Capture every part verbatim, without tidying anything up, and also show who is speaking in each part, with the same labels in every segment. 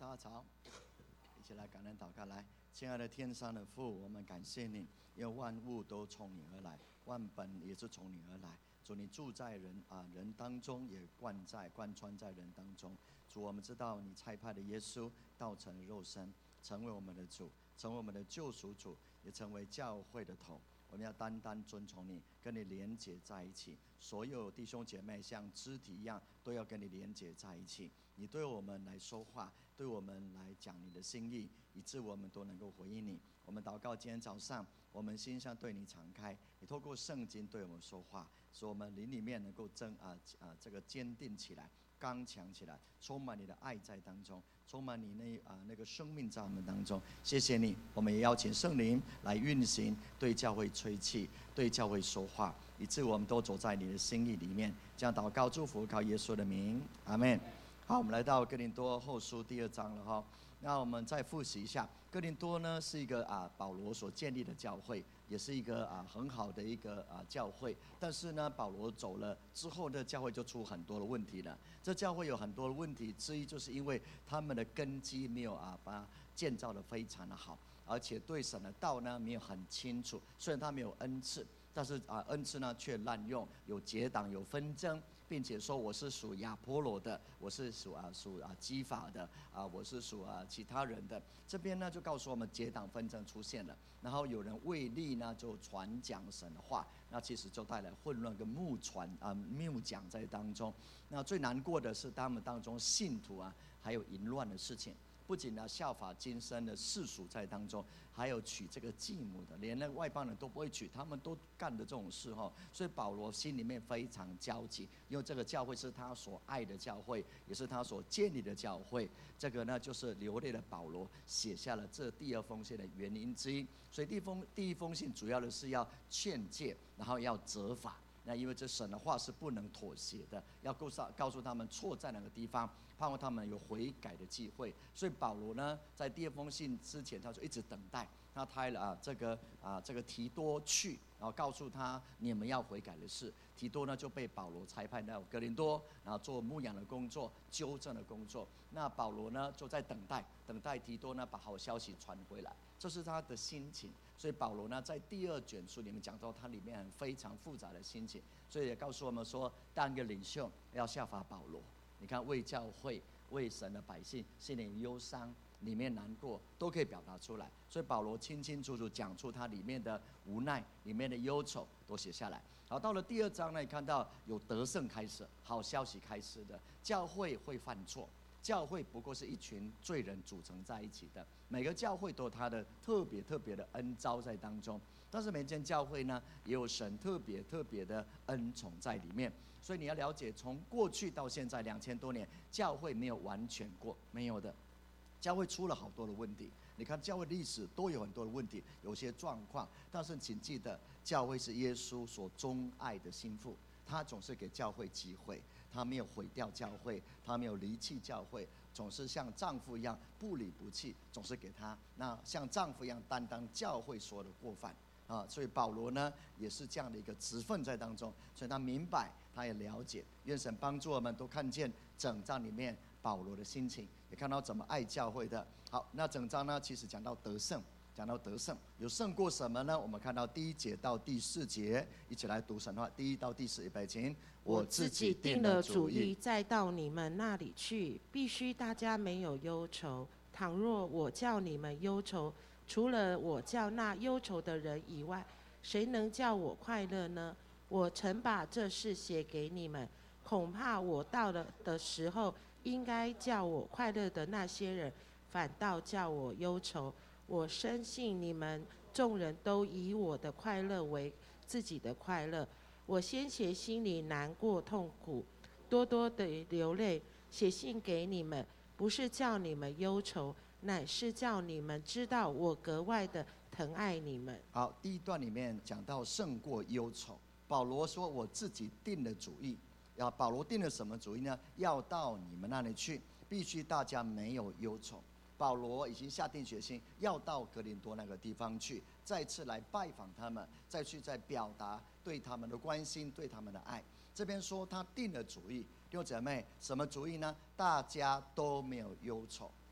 Speaker 1: 大家早，一起来感恩祷告。来，亲爱的天上的父，我们感谢你，因为万物都从你而来，万本也是从你而来。主，你住在人啊人当中，也贯在贯穿在人当中。主，我们知道你差派的耶稣道成肉身，成为我们的主，成为我们的救赎主，也成为教会的头。我们要单单遵从你，跟你连结在一起。所有弟兄姐妹像肢体一样，都要跟你连结在一起。你对我们来说话，对我们来讲你的心意，以致我们都能够回应你。我们祷告，今天早上我们心上对你敞开，你透过圣经对我们说话，使我们灵里面能够真啊啊这个坚定起来，刚强起来，充满你的爱在当中，充满你那啊那个生命在我们当中。谢谢你，我们也邀请圣灵来运行，对教会吹气，对教会说话，以致我们都走在你的心意里面。这样祷告祝福，靠耶稣的名，阿们。好，我们来到哥林多后书第二章了哈。那我们再复习一下，哥林多呢是一个啊保罗所建立的教会，也是一个啊很好的一个啊教会。但是呢，保罗走了之后呢，教会就出很多的问题了。这教会有很多的问题之一，就是因为他们的根基没有啊把它建造得非常的好，而且对神的道呢没有很清楚。虽然他没有恩赐，但是啊恩赐呢却滥用，有结党，有纷争。并且说我是属亚波罗的，我是属啊属啊基法的啊，我是属啊其他人的。这边呢就告诉我们结党纷争出现了，然后有人为利呢就传讲神的话，那其实就带来混乱跟谬传啊谬讲在当中。那最难过的是他们当中信徒啊还有淫乱的事情。不仅呢效法今生的世俗在当中，还有娶这个继母的，连那个外邦人都不会娶，他们都干的这种事哈。所以保罗心里面非常焦急，因为这个教会是他所爱的教会，也是他所建立的教会。这个呢就是流泪的保罗写下了这第二封信的原因之一。所以第一封第一封信主要的是要劝诫，然后要责罚。那因为这神的话是不能妥协的，要告诉告诉他们错在哪个地方，盼望他们有悔改的机会。所以保罗呢，在第二封信之前，他就一直等待。他派了啊这个啊这个提多去，然后告诉他你们要悔改的事。提多呢就被保罗差派到哥林多，然后做牧养的工作、纠正的工作。那保罗呢就在等待，等待提多呢把好消息传回来，这是他的心情。所以保罗呢在第二卷书里面讲到他里面非常复杂的心情，所以也告诉我们说，当一个领袖要效法保罗。你看为教会、为神的百姓心里忧伤、里面难过都可以表达出来。所以保罗清清楚楚讲出他里面的无奈、里面的忧愁都写下来。好，到了第二章呢，你看到有得胜开始，好消息开始的。教会会犯错，教会不过是一群罪人组成在一起的，每个教会都有它的特别特别的恩召在当中。但是每间教会呢，也有神特别特别的恩宠在里面。所以你要了解，从过去到现在两千多年，教会没有完全过，没有的。教会出了好多的问题，你看教会历史都有很多的问题，有些状况。但是请记得，教会是耶稣所钟爱的心腹，他总是给教会机会，他没有毁掉教会，他没有离弃教会，总是像丈夫一样不离不弃，总是给他那像丈夫一样担当教会所有的过犯啊。所以保罗呢也是这样的一个职分在当中，所以他明白，他也了解。愿神帮助我们都看见整章里面保罗的心情，也看到怎么爱教会的。好，那整章呢其实讲到得胜，讲到得胜，有胜过什么呢？我们看到第一节到第四节，一起来读神话。第一到第四，预备请。
Speaker 2: 我自己定了主意，再到你们那里去，必须大家没有忧愁。倘若我叫你们忧愁，除了我叫那忧愁的人以外，谁能叫我快乐呢？我曾把这事写给你们，恐怕我到了的时候，应该叫我快乐的那些人，反倒叫我忧愁。我深信你们众人都以我的快乐为自己的快乐。我先前心里难过痛苦，多多的流泪，写信给你们，不是叫你们忧愁，乃是叫你们知道我格外的疼爱你们。
Speaker 1: 好，第一段里面讲到胜过忧愁。保罗说我自己定了主意，要保罗定了什么主意呢？要到你们那里去，必须大家没有忧愁。保罗已经下定决心要到哥林多那个地方去，再次来拜访他们，再去再表达对他们的关心，对他们的爱。这边说他定了主意，弟兄姐妹，什么主意呢？大家都没有忧愁。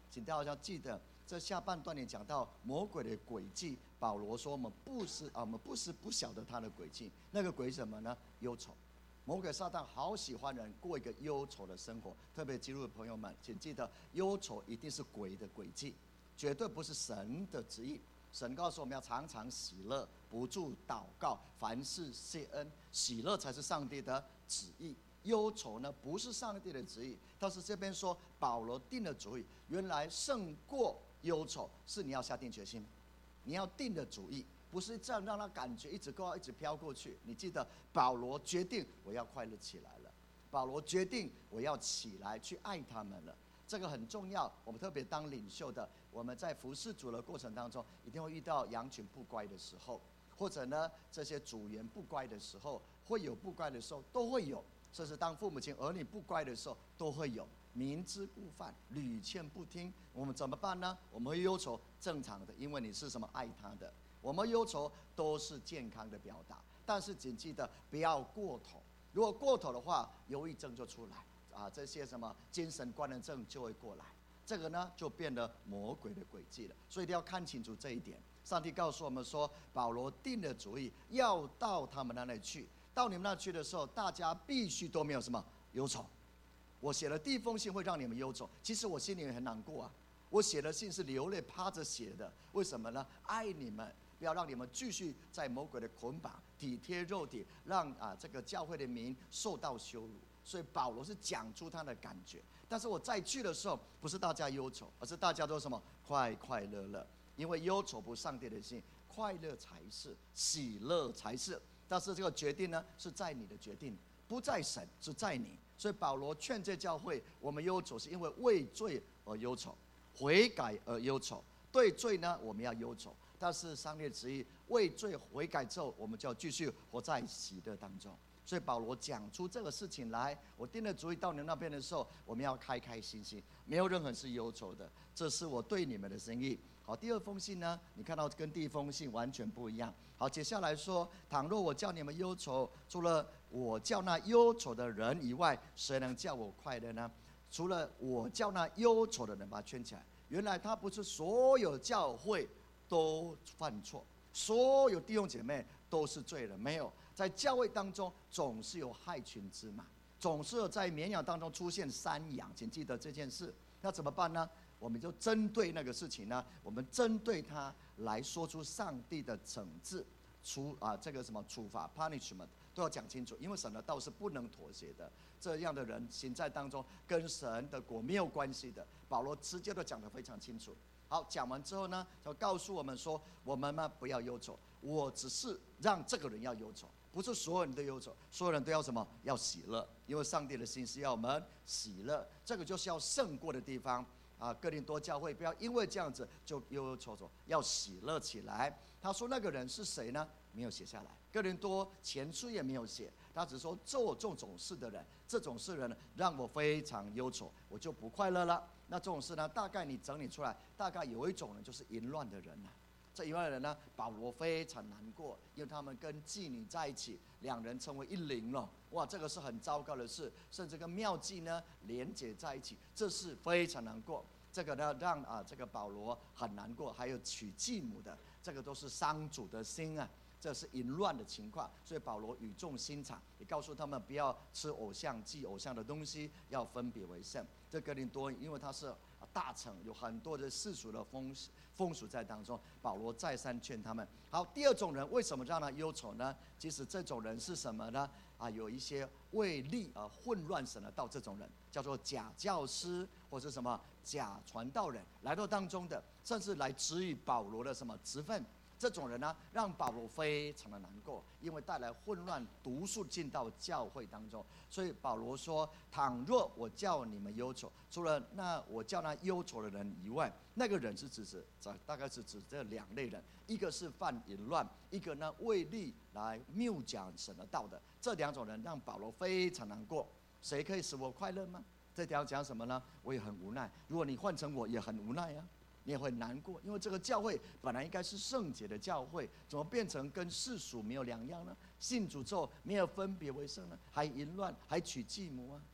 Speaker 1: 请大家记得，这下半段里讲到魔鬼的诡计。保罗说：“我们不是啊，我们不是不晓得他的诡计。那个诡什么呢？忧愁。魔鬼撒旦好喜欢人过一个忧愁的生活，特别基督的朋友们，请记得，忧愁一定是鬼的诡计，绝对不是神的旨意。神告诉我们要常常喜乐，不住祷告，凡事谢恩，喜乐才是上帝的旨意。忧愁呢，不是上帝的旨意。但是这边说，保罗定了主意，原来胜过忧愁是你要下定决心，你要定的主意。”不是这样让他感觉一直过，一直飘过去。你记得保罗决定我要快乐起来了，保罗决定我要起来去爱他们了。这个很重要。我们特别当领袖的，我们在服侍主的过程当中，一定会遇到羊群不乖的时候，或者呢这些组员不乖的时候，会有不乖的时候，都会有。甚至当父母亲儿女不乖的时候，都会有。明知故犯，屡劝不听，我们怎么办呢？我们会忧愁，正常的，因为你是什么爱他的。我们忧愁都是健康的表达，但是请记得不要过头。如果过头的话，忧郁症就出来啊，这些什么精神官能症就会过来。这个呢，就变得魔鬼的诡计了。所以一定要看清楚这一点。上帝告诉我们说，保罗定了主意，要到他们那里去。到你们那去的时候，大家必须都没有什么忧愁。我写了第一封信会让你们忧愁，其实我心里很难过啊。我写的信是流泪趴着写的，为什么呢？爱你们。不要让你们继续在魔鬼的捆绑，体贴肉体，让啊这个教会的名受到羞辱。所以保罗是讲出他的感觉。但是我再去的时候，不是大家忧愁，而是大家都什么快快乐乐，因为忧愁不是上帝的心，快乐才是，喜乐才是。但是这个决定呢，是在你的决定，不在神，是在你。所以保罗劝诫教会，我们忧愁是因为为罪而忧愁，悔改而忧愁。对罪呢，我们要忧愁。但是上帝的旨意，为罪悔改之后，我们就要继续活在喜乐当中。所以保罗讲出这个事情来，我定了主意到你那边的时候，我们要开开心心，没有任何是忧愁的。这是我对你们的心意。好，第二封信呢，你看到跟第一封信完全不一样。好，接下来说，倘若我叫你们忧愁，除了我叫那忧愁的人以外，谁能叫我快乐呢？除了我叫那忧愁的人，把它圈起来。原来他不是所有教会都犯错，所有弟兄姐妹都是罪人，没有。在教会当中总是有害群之马，总是有在绵羊当中出现山羊，请记得这件事。那怎么办呢？我们就针对那个事情呢，我们针对它来说出上帝的惩治，处啊这个什么处罚 punishment 都要讲清楚，因为神的道是不能妥协的。这样的人行在当中，跟神的国没有关系的。保罗直接都讲得非常清楚。好，讲完之后呢，就告诉我们说，我们呢不要忧愁，我只是让这个人要忧愁，不是所有人都忧愁，所有人都要什么？要喜乐，因为上帝的心是要我们喜乐，这个就是要胜过的地方啊。哥林多教会不要因为这样子就忧忧愁愁，要喜乐起来。他说那个人是谁呢？没有写下来，哥林多前书也没有写，他只说做这种事的人，这种事人让我非常忧愁，我就不快乐了。那这种事呢，大概你整理出来，大概有一种人就是淫乱的人啊。这淫乱的人呢，保罗非常难过，因为他们跟妓女在一起，两人成为一灵了。哇，这个是很糟糕的事，甚至跟妙计呢连结在一起，这是非常难过。这个呢，让啊这个保罗很难过。还有娶继母的，这个都是伤主的心啊。这是淫乱的情况，所以保罗语重心长，也告诉他们不要吃偶像祭偶像的东西，要分别为圣。这哥林多因为他是大城，有很多的世俗的风风俗在当中，保罗再三劝他们。好，第二种人为什么让他忧愁呢？其实这种人是什么呢？啊，有一些为利而混乱神的道，这种人叫做假教师或是什么假传道人来到当中的，甚至来质疑保罗的什么职分。这种人呢，让保罗非常的难过，因为带来混乱，毒素进到教会当中。所以保罗说：“倘若我叫你们忧愁，除了那我叫那忧愁的人以外，那个人是指指大概是指这两类人，一个是犯淫乱，一个呢为利来谬讲神的道的。这两种人让保罗非常难过。谁可以使我快乐吗？这条讲什么呢？我也很无奈。如果你换成我，也很无奈啊。”你也会难过，因为这个教会本来应该是圣洁的教会，怎么变成跟世俗没有两样呢？信主之后没有分别为圣呢？还淫乱，还娶继母啊！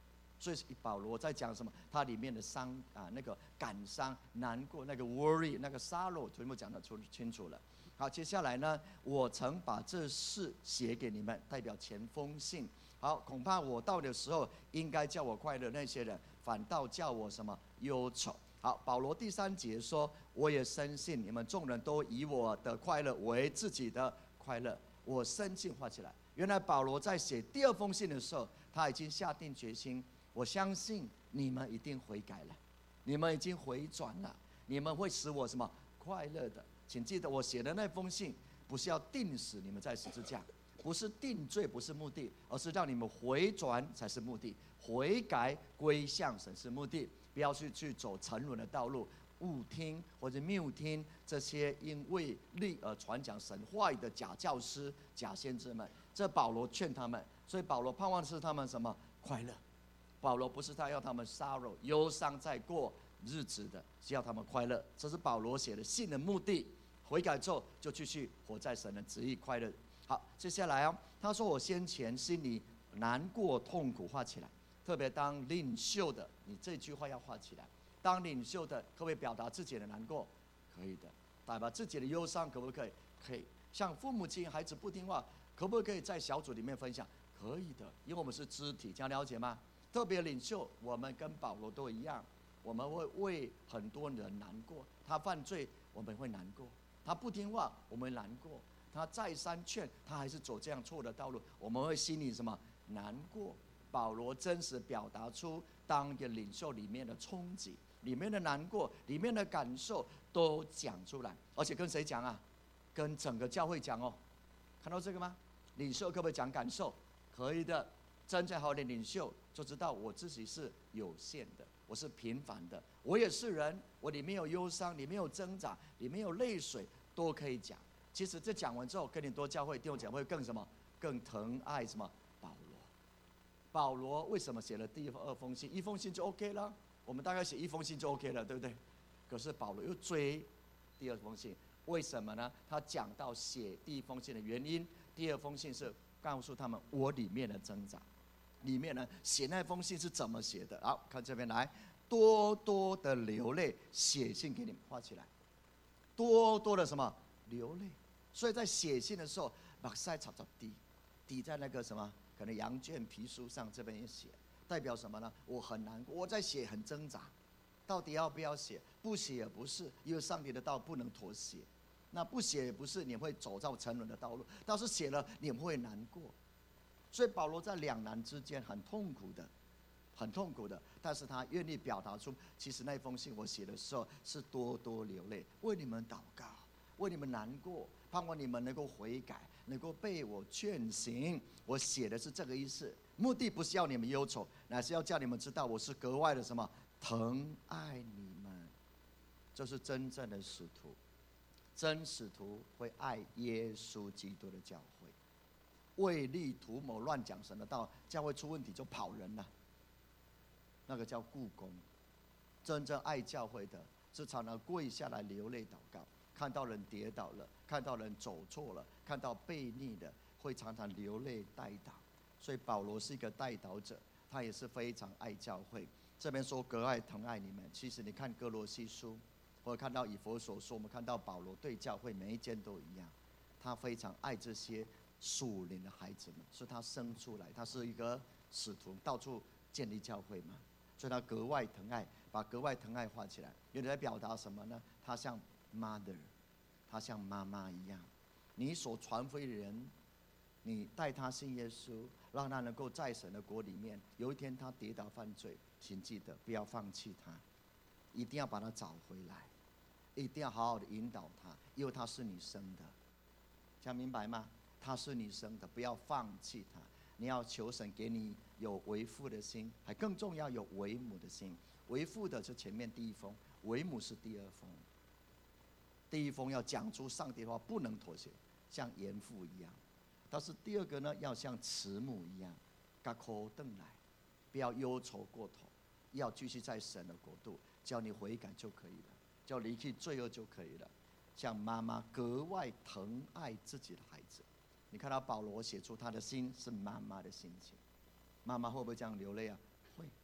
Speaker 1: 所以保罗在讲什么？他里面的伤啊，那个感伤、难过，那个 worry、那个 sorrow， 全部讲得出清楚了。好，接下来呢，我曾把这事写给你们，代表前封信。好，恐怕我到的时候，应该叫我快乐，那些人反倒叫我什么忧愁。好，保罗第三节说，我也深信你们众人都以我的快乐为自己的快乐。我深信画起来。原来保罗在写第二封信的时候，他已经下定决心，我相信你们一定悔改了，你们已经回转了，你们会使我什么快乐的。请记得我写的那封信，不是要定死你们在十字架，不是定罪，不是目的，而是让你们回转才是目的，悔改归向神是目的，不要去去走沉沦的道路，误听或者谬听这些因为利而传讲神话语的假教师、假先知们。这保罗劝他们，所以保罗盼望的是他们什么快乐？保罗不是他要他们 sorrow 忧伤在过日子的，是要他们快乐。这是保罗写的信的目的。悔改之后就继续活在神的旨意快乐。好，接下来啊，他说我先前心里难过痛苦画起来，特别当领袖的，你这句话要画起来。当领袖的可不可以表达自己的难过？可以的。代表自己的忧伤可不可以？可以。像父母亲孩子不听话，可不可以在小组里面分享？可以的，因为我们是肢体，这样了解吗？特别领袖，我们跟保罗都一样，我们会为很多人难过。他犯罪，我们会难过；他不听话，我们难过；他再三劝，他还是走这样错的道路，我们会心里什么难过？保罗真实表达出当一个领袖里面的冲击、里面的难过、里面的感受都讲出来，而且跟谁讲啊？跟整个教会讲哦。看到这个吗？领袖可不可以讲感受？可以的。真正好的领袖就知道我自己是有限的，我是平凡的，我也是人，我里面有忧伤，里面有挣扎，里面有泪水，都可以讲。其实这讲完之后，跟你多教会弟兄姐妹更什么？更疼爱什么？保罗。保罗为什么写了第二封信？一封信就 OK 了，我们大概写一封信就 OK 了，对不对？可是保罗又追第二封信，为什么呢？他讲到写第一封信的原因，第二封信是告诉他们我里面的挣扎。里面呢，写那封信是怎么写的？好，看这边来，多多的流泪，写信给你们，画起来。多多的什么流泪？所以在写信的时候，把腮草草滴，滴在那个什么，可能羊圈皮书上，这边也写，代表什么呢？我很难过，我在写，很挣扎，到底要不要写？不写也不是，因为上帝的道不能妥协。那不写也不是，你会走到沉沦的道路；但是写了，你会难过。所以保罗在两难之间很痛苦的，很痛苦的，但是他愿意表达出，其实那封信我写的时候是多多流泪，为你们祷告，为你们难过，盼望你们能够悔改，能够被我劝醒。我写的是这个意思，目的不是要你们忧愁，乃是要叫你们知道我是格外的什么疼爱你们。这是真正的使徒，真使徒会爱耶稣基督的教会。为利图谋乱讲神的道，教会出问题就跑人了，那个叫雇工。真正爱教会的是常常跪下来流泪祷告，看到人跌倒了，看到人走错了，看到悖逆的，会常常流泪代祷。所以保罗是一个代祷者，他也是非常爱教会。这边说格外疼爱你们，其实你看哥罗西书，或者看到以弗所书，我们看到保罗对教会每一间都一样，他非常爱这些属灵的孩子们，是他生出来，他是一个使徒，到处建立教会嘛，所以他格外疼爱，把格外疼爱画起来，有点在表达什么呢？他像 mother， 他像妈妈一样。你所传福音的人，你带他信耶稣，让他能够在神的国里面，有一天他跌倒犯罪，请记得不要放弃他，一定要把他找回来，一定要好好的引导他，因为他是你生的，这样明白吗？他是你生的，不要放弃他。你要求神给你有为父的心，还更重要有为母的心。为父的是前面第一封，为母是第二封。第一封要讲出上帝的话，不能妥协，像严父一样；但是第二个呢，要像慈母一样，甲苦等来，不要忧愁过头，要继续在神的国度，叫你悔改就可以了，叫离弃罪恶就可以了。像妈妈格外疼爱自己的孩子。你看到保罗写出他的心是妈妈的心情，妈妈会不会这样流泪啊？会。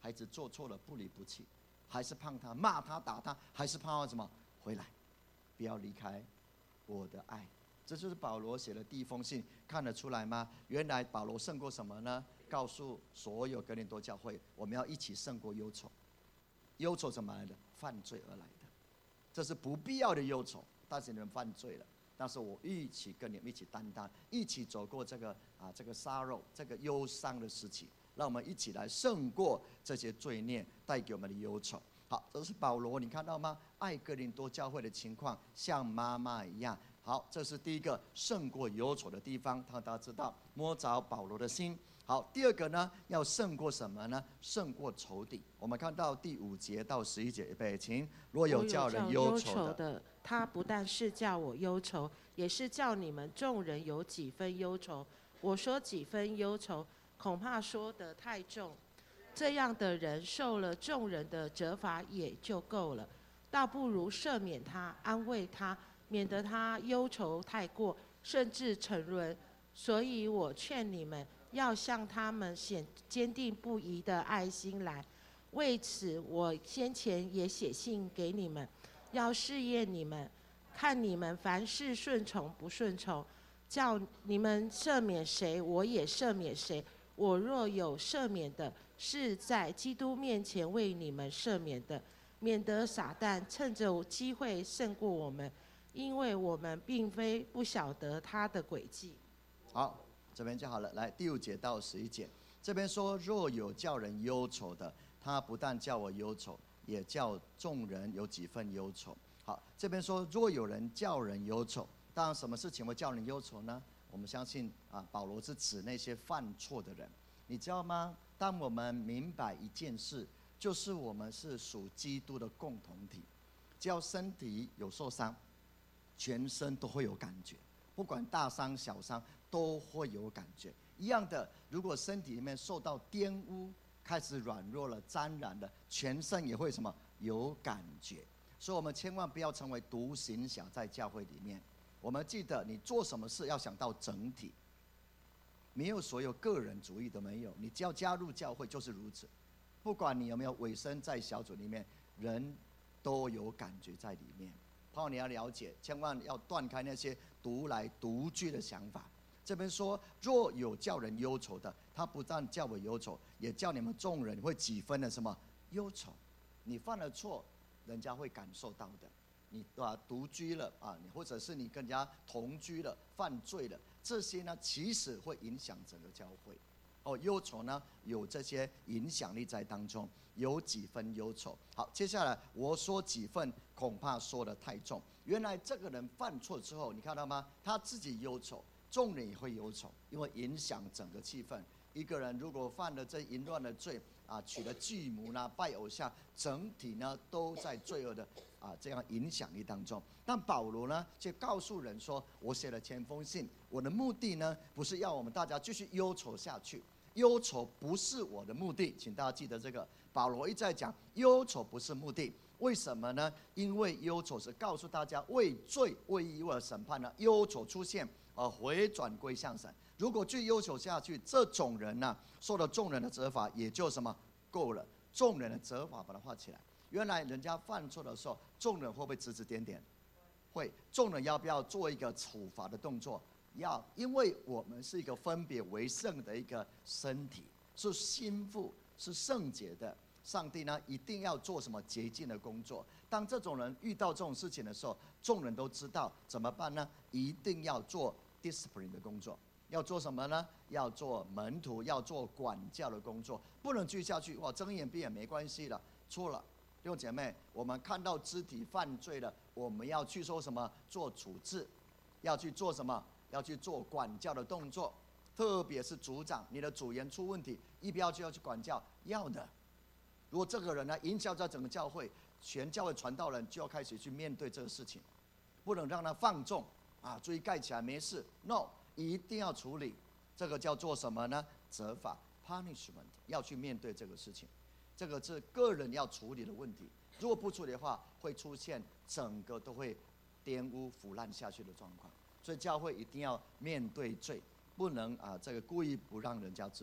Speaker 1: 孩子做错了不离不弃，还是怕他骂他打他，还是怕他什么回来，不要离开我的爱。这就是保罗写的第一封信，看得出来吗？原来保罗胜过什么呢？告诉所有哥林多教会，我们要一起胜过忧愁。忧愁怎么来的？犯罪而来的，这是不必要的忧愁。但是你们犯罪了，但是我一起跟你们一起担当，一起走过这个啊这个sorrow这个忧伤的时期，让我们一起来胜过这些罪孽带给我们的忧愁。好，这是保罗，你看到吗？爱哥林多教会的情况像妈妈一样。好，这是第一个胜过忧愁的地方，让大家知道摸着保罗的心。好，第二个呢，要胜过什么呢？胜过仇敌。我们看到第五节到十一节，预备，请。若有叫人忧愁的，
Speaker 2: 他不但是叫我忧愁，也是叫你们众人有几分忧愁。我说几分忧愁，恐怕说得太重。这样的人受了众人的责罚也就够了，倒不如赦免他，安慰他，免得他忧愁太过，甚至沉沦。所以我劝你们要向他们显坚定不移的爱心来。为此我先前也写信给你们，要试验你们，看你们凡事顺从不顺从，叫你们赦免谁，我也赦免谁。我若有赦免的，是在基督面前为你们赦免的，免得撒旦趁着机会胜过我们，因为我们并非不晓得他的诡计。
Speaker 1: 好，这边就好了。来，第五节到十一节，这边说：若有叫人忧愁的，他不但叫我忧愁，也叫众人有几分忧愁。好，这边说：若有人叫人忧愁，当然什么事情会叫人忧愁呢？我们相信啊，保罗是指那些犯错的人，你知道吗？当我们明白一件事，就是我们是属基督的共同体，只要身体有受伤，全身都会有感觉，不管大伤小伤都会有感觉。一样的，如果身体里面受到玷污，开始软弱了、沾染了，全身也会什么有感觉。所以我们千万不要成为独行侠，在教会里面。我们记得，你做什么事要想到整体，没有所有个人主义都没有。你只要加入教会就是如此，不管你有没有委身在小组里面，人都有感觉在里面。盼望你要了解，千万要断开那些独来独居的想法。这边说，若有叫人忧愁的，他不但叫我忧愁，也叫你们众人会几分的什么忧愁。你犯了错，人家会感受到的。你啊独居了啊，你或者是你跟人家同居了，犯罪了，这些呢其实会影响整个教会。哦，忧愁呢有这些影响力在当中，有几分忧愁。好，接下来我说几分，恐怕说得太重。原来这个人犯错之后，你看到吗？他自己忧愁，众人也会忧愁，因为影响整个气氛。一个人如果犯了这淫乱的罪啊，娶了继母呢，拜偶像，整体呢都在罪恶的啊这样影响力当中。但保罗呢，却告诉人说：“我写了前封信，我的目的呢，不是要我们大家继续忧愁下去，忧愁不是我的目的，请大家记得这个。保罗一再讲，忧愁不是目的。为什么呢？因为忧愁是告诉大家，为罪、为义、为了审判呢，忧愁出现，而回转归向神。如果继续忧愁下去，这种人呢、啊，受到众人的责罚，也就什么够了。众人的责罚把它画起来。原来人家犯错的时候，众人会不会指指点点？会。众人要不要做一个处罚的动作？要，因为我们是一个分别为圣的一个身体，是心腹，是圣洁的。上帝呢，一定要做什么洁净的工作。当这种人遇到这种事情的时候，众人都知道怎么办呢？一定要做 discipline 的工作。要做什么呢？要做门徒，要做管教的工作，不能继续下去。哇，睁眼闭眼没关系了，错了。弟兄姐妹，我们看到肢体犯罪了，我们要去说什么？做处置，要去做什么？要去做管教的动作。特别是组长，你的组员出问题，一不要就要去管教，要的。如果这个人呢影响到整个教会，全教会传道人就要开始去面对这个事情，不能让他放纵啊，注意盖起来没事 ，no。一定要处理，这个叫做什么呢？责罚 punishment， 要去面对这个事情，这个是个人要处理的问题。如果不处理的话，会出现整个都会玷污腐烂下去的状况。所以教会一定要面对罪，不能啊这个故意不让人家知道。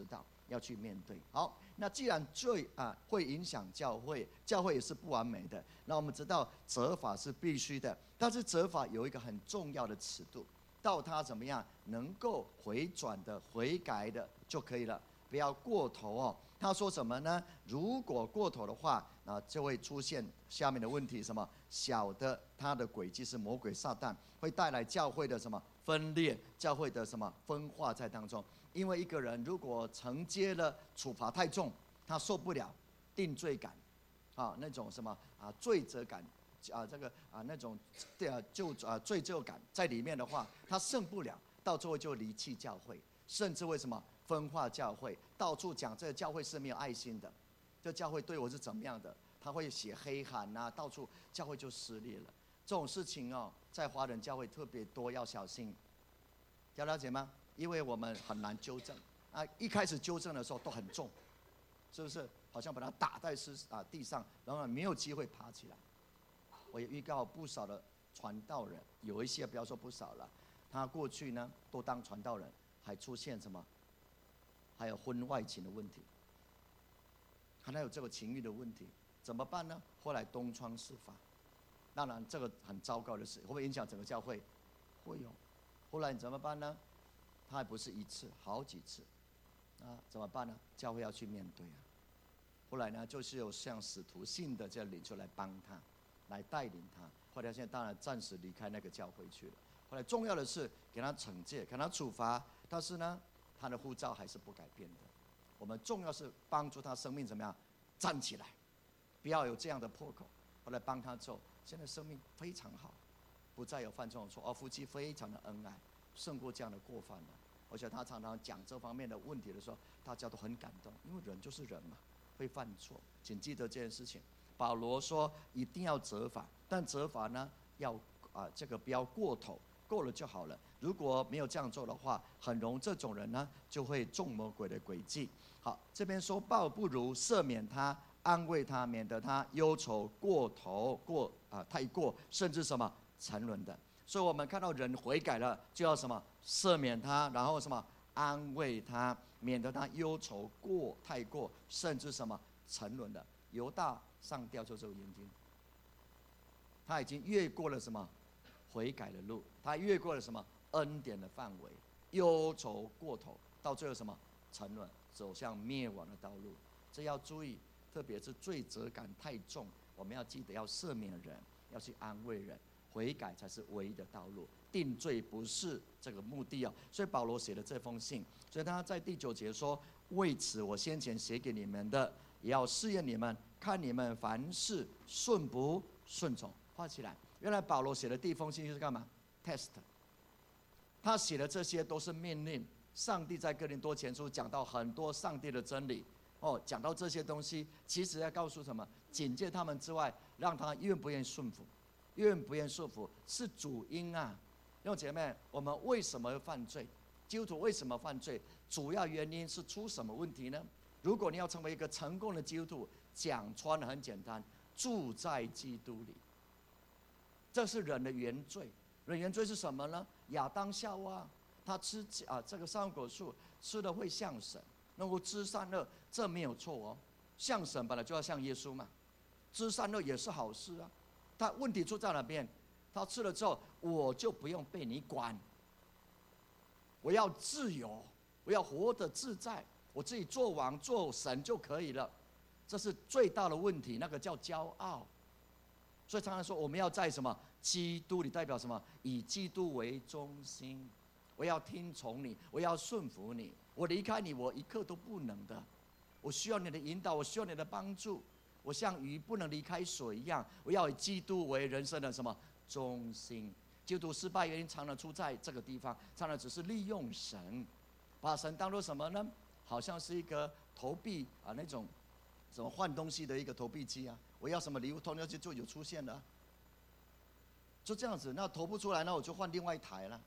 Speaker 1: 要去面对。好，那既然罪啊会影响教会，教会也是不完美的，那我们知道责罚是必须的，但是责罚有一个很重要的尺度，到他怎么样能够回转的、悔改的就可以了，不要过头哦。他说什么呢？如果过头的话，啊，就会出现下面的问题：什么？小的他的轨迹是魔鬼撒旦，会带来教会的什么分裂，教会的什么分化在当中。因为一个人如果承接了处罚太重，他受不了定罪感，啊，那种什么啊罪责感，啊这个啊那种对啊就啊罪疚感在里面的话，他胜不了，到最后就离弃教会，甚至为什么分化教会，到处讲这个教会是没有爱心的，这教会对我是怎么样的，他会写黑函啊，到处教会就撕裂了。这种事情哦，在华人教会特别多，要小心。要了解吗？因为我们很难纠正啊，一开始纠正的时候都很重，是不是？好像把它打在是啊地上，然后没有机会爬起来。我也预告不少的传道人，有一些不要说不少了，他过去呢都当传道人，还出现什么？还有婚外情的问题，还有这个情欲的问题，怎么办呢？后来东窗事发，当然这个很糟糕的事，会不会影响整个教会？会有。后来你怎么办呢？他还不是一次，好几次，啊，怎么办呢？教会要去面对啊。后来呢，就是有像使徒性的这领袖来帮他，来带领他。后来现在当然暂时离开那个教会去了。后来重要的是给他惩戒，给他处罚，但是呢，他的护照还是不改变的。我们重要是帮助他生命怎么样站起来，不要有这样的破口。后来帮他之后，现在生命非常好，不再有犯这种错，而夫妻非常的恩爱，胜过这样的过犯了。而且他常常讲这方面的问题的时候，大家都很感动，因为人就是人嘛，会犯错。请记得这件事情。保罗说一定要责罚，但责罚呢要啊这个不要过头，过了就好了。如果没有这样做的话，很容易这种人呢就会中魔鬼的诡计。好，这边说报不如赦免他，安慰他，免得他忧愁过头过啊太过，甚至什么沉沦的。所以我们看到人悔改了，就要什么赦免他，然后什么安慰他，免得他忧愁过太过，甚至什么沉沦的。犹大上吊就这个原因，他已经越过了什么悔改的路，他越过了什么恩典的范围，忧愁过头，到最后什么沉沦，走向灭亡的道路。这要注意，特别是罪责感太重，我们要记得要赦免人，要去安慰人。悔改才是唯一的道路，定罪不是这个目的哦。所以保罗写了这封信，所以他在第九节说：“为此，我先前写给你们的，也要试验你们，看你们凡事顺不顺从。”画起来。原来保罗写的第一封信就是干嘛 ？test。他写的这些都是命令。上帝在哥林多前书讲到很多上帝的真理哦，讲到这些东西，其实要告诉什么？警戒他们之外，让他愿不愿意顺服。愿不愿顺服是主因啊，弟兄姐妹，我们为什么会犯罪？基督徒为什么犯罪？主要原因是出什么问题呢？如果你要成为一个成功的基督徒，讲穿了很简单，住在基督里。这是人的原罪。人原罪是什么呢？亚当夏娃他吃啊这个善果树吃了会像神，能够知善恶，这没有错哦。像神本来就要像耶稣嘛，知善恶也是好事啊。他问题出在哪边？他吃了之后，我就不用被你管，我要自由，我要活得自在，我自己做王做神就可以了。这是最大的问题，那个叫骄傲。所以常常说，我们要在什么基督里，代表什么？以基督为中心。我要听从你，我要顺服你，我离开你，我一刻都不能的。我需要你的引导，我需要你的帮助。我像鱼不能离开水一样，我要以基督为人生的什么中心？基督徒失败原因常常出在这个地方，常常只是利用神，把神当作什么呢？好像是一个投币啊那种什么换东西的一个投币机啊，我要什么礼物投进去就有出现了，就这样子。那投不出来，那我就换另外一台了。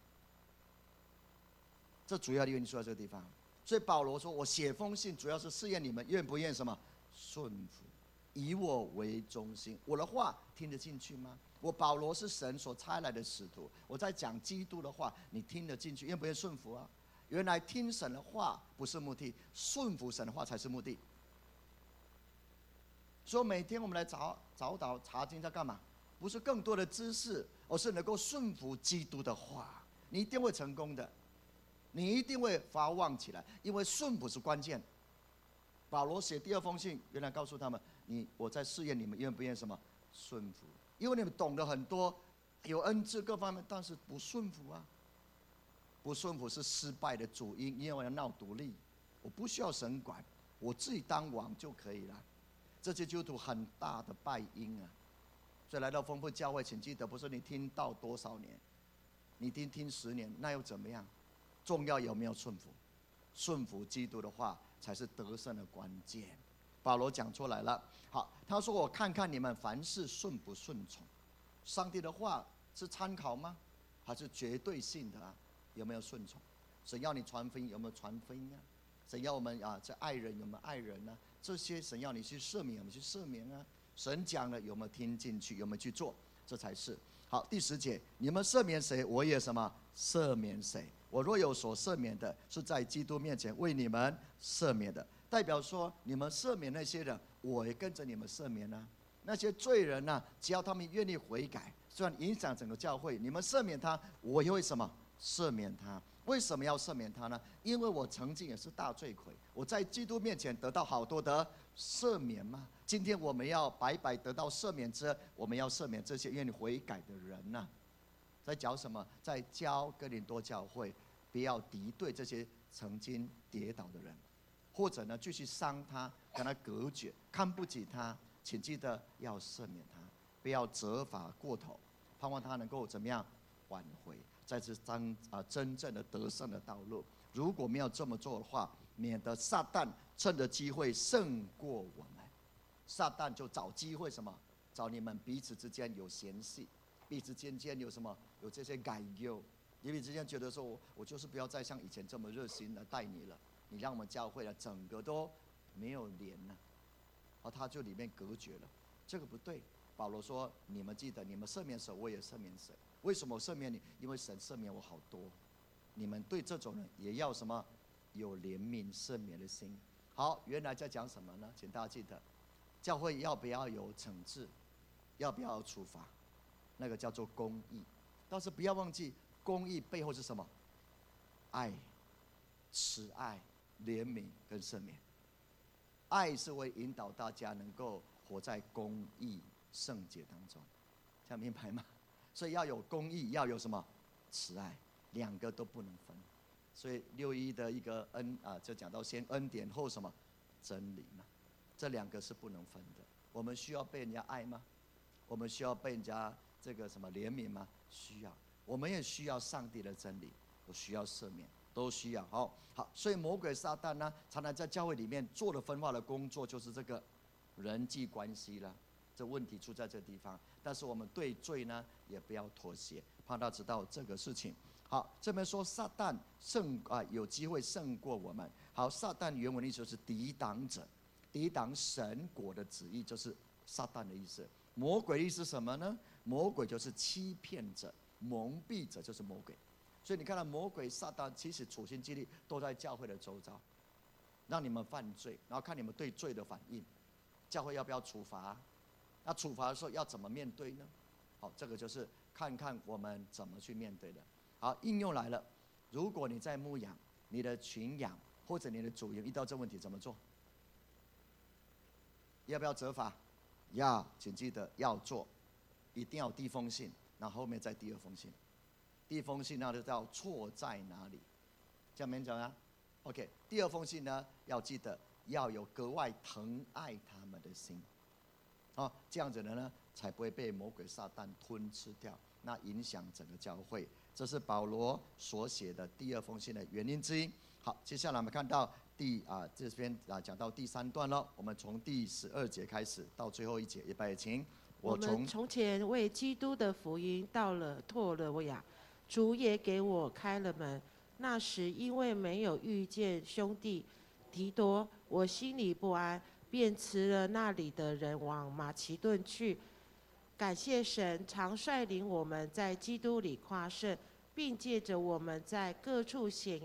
Speaker 1: 这主要的原因出在这个地方。所以保罗说，我写封信主要是试验你们愿不愿什么顺服。以我为中心，我的话听得进去吗？我保罗是神所差来的使徒，我在讲基督的话，你听得进去，愿不愿顺服啊？ 原来听神的话不是目的，顺服神的话才是目的。所以每天我们来早早祷查经在干嘛？不是更多的知识，而是能够顺服基督的话，你一定会成功的，你一定会发旺起来，因为顺服是关键。保罗写第二封信，原来告诉他们：你我在试验你们愿不愿意什么顺服？因为你们懂得很多，有恩赐各方面，但是不顺服啊。不顺服是失败的主因，因为我要闹独立，我不需要神管，我自己当王就可以了。这些基督徒很大的败因啊！所以来到丰富教会，请记得，不是你听到多少年，你听听十年，那又怎么样？重要有没有顺服？顺服基督的话，才是得胜的关键。保罗讲出来了，好，他说：“我看看你们凡事顺不顺从。”上帝的话是参考吗？还是绝对性的啊？有没有顺从？神要你传福音，有没有传福音啊？神要我们啊，这爱人有没有爱人呢、啊？这些神要你去赦免，有没有去赦免啊？神讲了有没有听进去？有没有去做？这才是好。第十节，你们赦免谁，我也什么赦免谁。我若有所赦免的，是在基督面前为你们赦免的。代表说，你们赦免那些人，我也跟着你们赦免啊。那些罪人呢、啊，只要他们愿意悔改，虽然影响整个教会，你们赦免他，我也会什么赦免他。为什么要赦免他呢？因为我曾经也是大罪魁，我在基督面前得到好多的赦免嘛。今天我们要白白得到赦免之，我们要赦免这些愿意悔改的人呐、啊。在讲什么？在教哥林多教会，不要敌对这些曾经跌倒的人，或者呢继续伤他，跟他隔绝，看不起他。请记得要赦免他，不要责罚过头，盼望他能够怎么样挽回。在这张啊真正的得胜的道路，如果没有这么做的话，免得撒旦趁着机会胜过我们。撒旦就找机会什么？找你们彼此之间有嫌隙，彼此之间有什么？有这些改忧，彼此之间觉得说我我就是不要再像以前这么热心的待你了，你让我们教会了整个都没有连了，而他就里面隔绝了，这个不对。保罗说：你们记得，你们赦免谁，我也赦免谁。为什么我赦免你？因为神赦免我好多。你们对这种人也要什么？有怜悯赦免的心。好，原来在讲什么呢？请大家记得，教会要不要有惩治？要不要有处罚？那个叫做公义。但是不要忘记，公义背后是什么？爱、慈爱、怜悯跟赦免。爱是为引导大家能够活在公义圣洁当中，这样明白吗？所以要有公义，要有什么慈爱，两个都不能分。所以六一的一个恩啊，就讲到先恩典后什么真理嘛，这两个是不能分的。我们需要被人家爱吗？我们需要被人家这个什么怜悯吗？需要。我们也需要上帝的真理，我需要赦免，都需要。好，好，所以魔鬼撒旦呢，常常在教会里面做的分化的工作，就是这个人际关系了。这问题出在这地方，但是我们对罪呢，也不要妥协，怕他知道这个事情。好，这边说撒旦胜啊，有机会胜过我们。好，撒旦原文的意思是抵挡者，抵挡神国的旨意，就是撒旦的意思。魔鬼的意思是什么呢？魔鬼就是欺骗者、蒙蔽者，就是魔鬼。所以你看到魔鬼撒旦，其实处心积虑都在教会的周遭，让你们犯罪，然后看你们对罪的反应。教会要不要处罚？那处罚的时候要怎么面对呢？好，这个就是看看我们怎么去面对的。好，应用来了。如果你在牧养你的群羊或者你的主人遇到这问题怎么做？要不要责罚？要，请记得要做，一定要第一封信，然后后面再第二封信。第一封信呢就叫错在哪里，这样没讲啊 ？OK， 第二封信呢要记得要有格外疼爱他们的心。哦，这样子的呢，才不会被魔鬼撒旦吞吃掉，那影响整个教会。这是保罗所写的第二封信的原因之一。好，接下来我们看到第啊这边啊讲到第三段了，我们从第十二节开始到最后一节，预备请。
Speaker 2: 我们从前为基督的福音到了拓罗亚，主也给我开了门。那时因为没有遇见兄弟提多，我心里不安。便辞了那里的人，往马其顿去。感谢神，常率领我们在基督里夸胜，并借着我们在各处显扬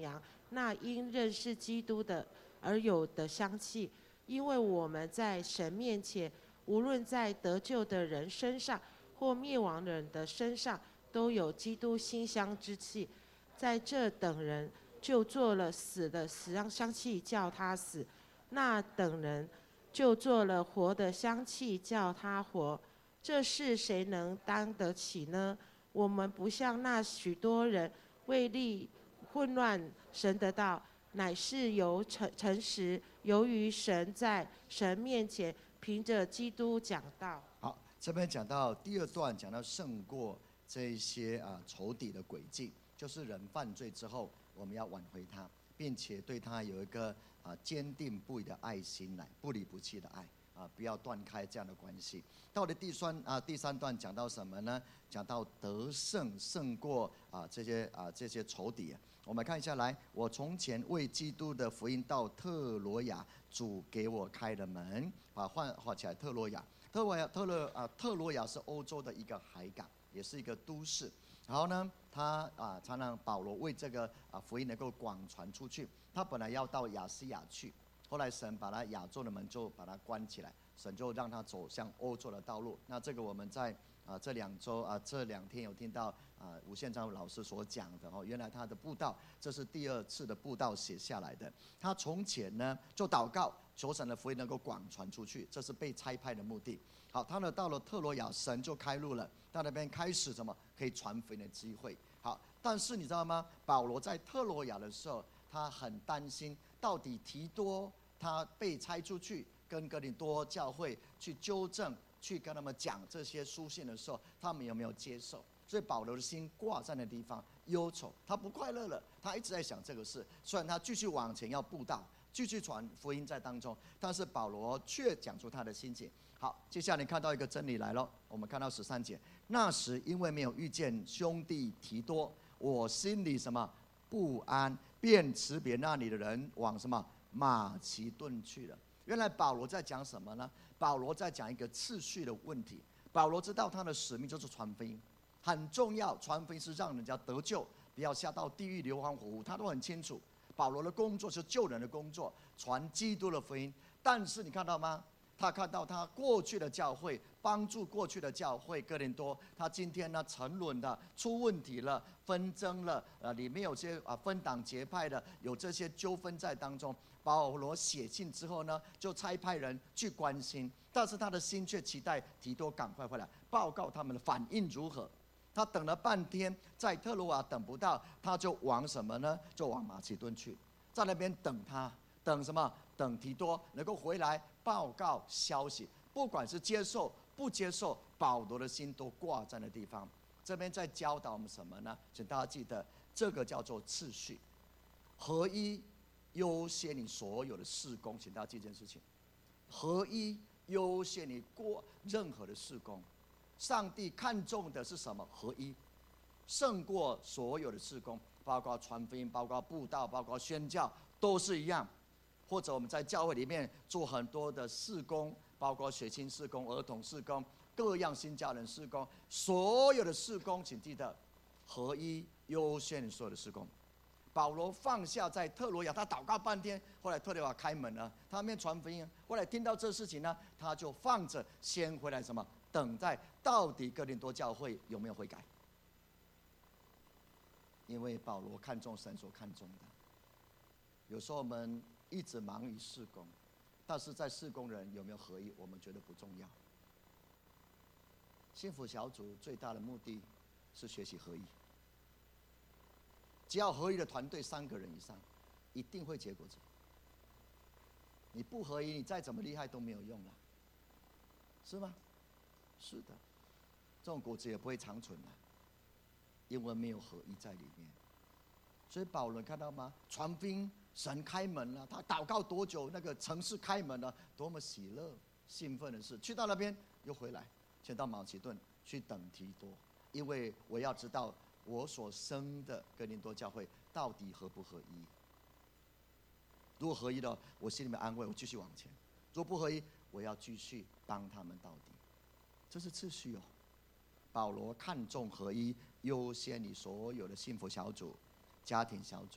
Speaker 2: 那因认识基督的而有的香气。因为我们在神面前，无论在得救的人身上或灭亡人的身上，都有基督馨香之气。在这等人就做了死的死香气，叫他死；那等人就做了活的香气，叫他活。这事谁能担得起呢？我们不像那许多人为利混乱神的道，乃是由诚诚实，由于神在神面前凭着基督讲道。
Speaker 1: 好，这边讲到第二段，讲到胜过这一些啊仇敌的诡计，就是人犯罪之后，我们要挽回他，并且对他有一个啊坚定不移的爱心来，不离不弃的爱啊，不要断开这样的关系。到了第三啊第三段讲到什么呢？讲到得胜胜过啊这些啊这些仇敌。我们看一下来，我从前为基督的福音到特罗亚，主给我开了门。把换画起来，特罗亚，特罗亚特罗啊特罗亚是欧洲的一个海港，也是一个都市。然后呢，他啊常常保罗为这个啊福音能够广传出去。他本来要到亚细亚去，后来神把他亚洲的门就把他关起来，神就让他走向欧洲的道路。那这个我们在啊这两周啊这两天有听到啊吴宪章老师所讲的哦，原来他的布道这是第二次的布道写下来的。他从前呢就祷告求神的福音能够广传出去，这是被差派的目的。好，他呢到了特罗亚，神就开路了，到那边开始什么可以传福音的机会。好，但是你知道吗？保罗在特罗亚的时候，他很担心，到底提多他被差出去跟哥林多教会去纠正，去跟他们讲这些书信的时候，他们有没有接受？所以保罗的心挂在那地方，忧愁，他不快乐了，他一直在想这个事。虽然他继续往前要布道，继续传福音在当中，但是保罗却讲出他的心情。好，接下来你看到一个真理来了，我们看到十三节，那时因为没有遇见兄弟提多，我心里什么不安，便辞别那里的人，往什么马其顿去了。原来保罗在讲什么呢？保罗在讲一个次序的问题。保罗知道他的使命就是传福音，很重要，传福音是让人家得救，不要下到地狱流亡火湖，他都很清楚。保罗的工作是救人的工作，传基督的福音。但是你看到吗？他看到他过去的教会，帮助过去的教会哥林多，他今天呢沉沦的，出问题了，纷争了，呃，里面有些啊分党结派的，有这些纠纷在当中。保罗写信之后呢，就差派人去关心，但是他的心却期待提多赶快回来，报告他们的反应如何。他等了半天，在特罗亚等不到，他就往什么呢？就往马其顿去，在那边等他，等什么？等提多能够回来报告消息。不管是接受不接受，保罗的心都挂在那地方。这边在教导我们什么呢？请大家记得，这个叫做次序，合一优先你所有的事工。请大家记这件事情，合一优先你过任何的事工。上帝看重的是什么？合一，胜过所有的事工，包括传福音，包括布道，包括宣教，都是一样。或者我们在教会里面做很多的事工，包括学青事工、儿童事工、各样新家人事工，所有的事工，请记得合一优先你所有的事工。保罗放下在特罗亚，他祷告半天，后来特罗亚开门了，他面传福音，后来听到这事情呢，他就放着先回来什么，等待到底哥林多教会有没有悔改。因为保罗看重神所看重的。有时候我们一直忙于事工，但是在事工人有没有合一，我们觉得不重要。幸福小组最大的目的是学习合一。只要合一的团队三个人以上，一定会结果子。你不合一，你再怎么厉害都没有用了，是吗？是的，这种果子也不会长存的，因为没有合一在里面。所以保罗看到吗？传福音，神开门了，他祷告多久，那个城市开门了，多么喜乐、兴奋的事。去到那边又回来，先到马其顿去等提多，因为我要知道我所生的哥林多教会到底合不合一。如果合一的，我心里面安慰，我继续往前；如果不合一，我要继续帮他们到底。这是次序哦。保罗看重合一，优先你所有的幸福小组、家庭小组、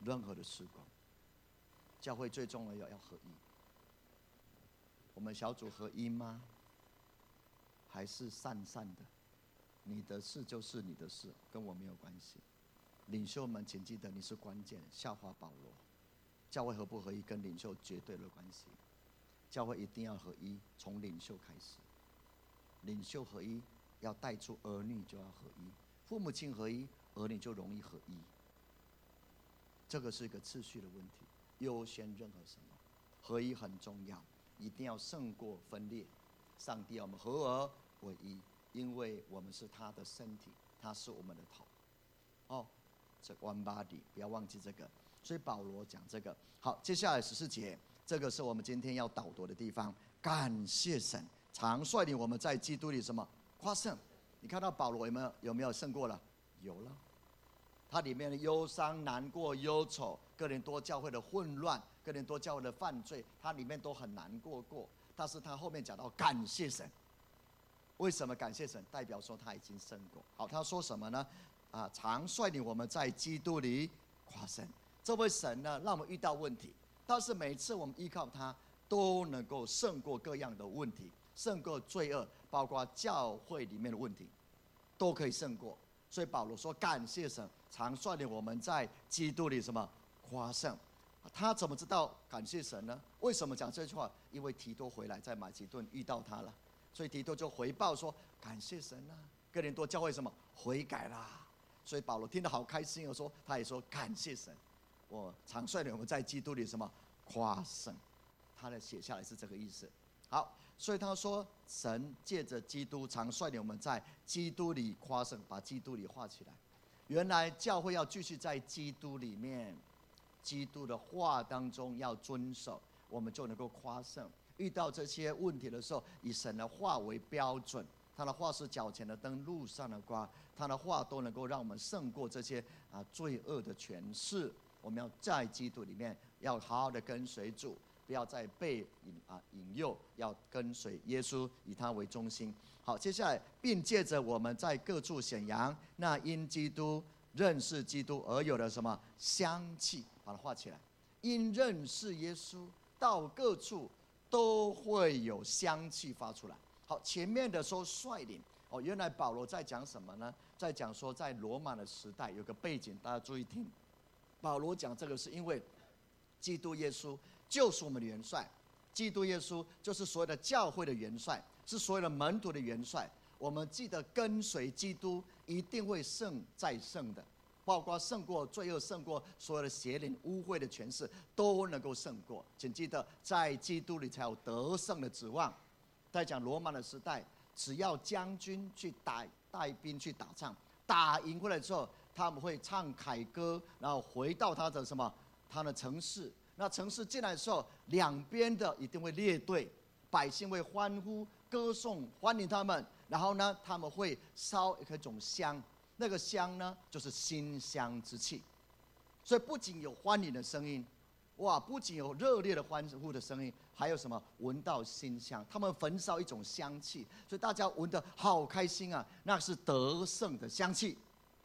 Speaker 1: 任何的事工。教会最重要要合一。我们小组合一吗？还是散散的？你的事就是你的事，跟我没有关系。领袖们，请记得你是关键。效法保罗，教会合不合一跟领袖绝对的关系。教会一定要合一，从领袖开始。领袖合一，要带出儿女就要合一，父母亲合一，儿女就容易合一。这个是一个次序的问题，优先任何什么，合一很重要，一定要胜过分裂。上帝要我们合而为一，因为我们是他的身体，他是我们的头。哦，这 one body， 不要忘记这个。所以保罗讲这个。好，接下来十四节，这个是我们今天要导读的地方。感谢神，常率领我们在基督里什么夸胜。你看到保罗有没有有没有胜过了？有了。它里面的忧伤、难过、忧愁，哥林多教会的混乱，哥林多教会的犯罪，它里面都很难过过。但是他后面讲到感谢神，为什么感谢神？代表说他已经胜过。好，他说什么呢？啊，常率领我们在基督里夸胜。这位神呢，让我们遇到问题，但是每次我们依靠他，都能够胜过各样的问题，胜过罪恶，包括教会里面的问题，都可以胜过。所以保罗说，感谢神，常率领我们在基督里什么夸胜。他怎么知道感谢神呢？为什么讲这句话？因为提多回来在马其顿遇到他了，所以提多就回报说感谢神啊。哥林多教会什么悔改啦，所以保罗听得好开心，说他也说感谢神，我常率领我们在基督里什么夸胜。他的写下来是这个意思。好，所以他说神借着基督常率领我们在基督里夸胜，把基督里画起来。原来教会要继续在基督里面，基督的话当中要遵守，我们就能够夸胜。遇到这些问题的时候，以神的话为标准，他的话是脚前的灯，路上的光，他的话都能够让我们胜过这些啊罪恶的权势。我们要在基督里面，要好好的跟随主，不要再被引啊引诱，要跟随耶稣，以他为中心。好，接下来，并借着我们在各处显扬那因基督认识基督而有的什么香气，把它画起来。因认识耶稣，到各处都会有香气发出来。好，前面的说率领哦，原来保罗在讲什么呢？在讲说在罗马的时代有个背景，大家注意听。保罗讲这个是因为基督耶稣就是我们的元帅，基督耶稣就是所有的教会的元帅，是所有的门徒的元帅。我们记得跟随基督，一定会胜再胜的，包括胜过罪恶，胜过所有的邪灵、污秽的权势，都能够胜过。请记得，在基督里才有得胜的指望。在讲罗马的时代，只要将军去打带兵去打仗，打赢回来之后，他们会唱凯歌，然后回到他的什么，他的城市。那城市进来的时候，两边的一定会列队，百姓会欢呼、歌颂、欢迎他们。然后呢，他们会烧一种香，那个香呢，就是馨香之气。所以不仅有欢迎的声音，哇，不仅有热烈的欢呼的声音，还有什么？闻到馨香，他们焚烧一种香气，所以大家闻得好开心啊！那是得胜的香气。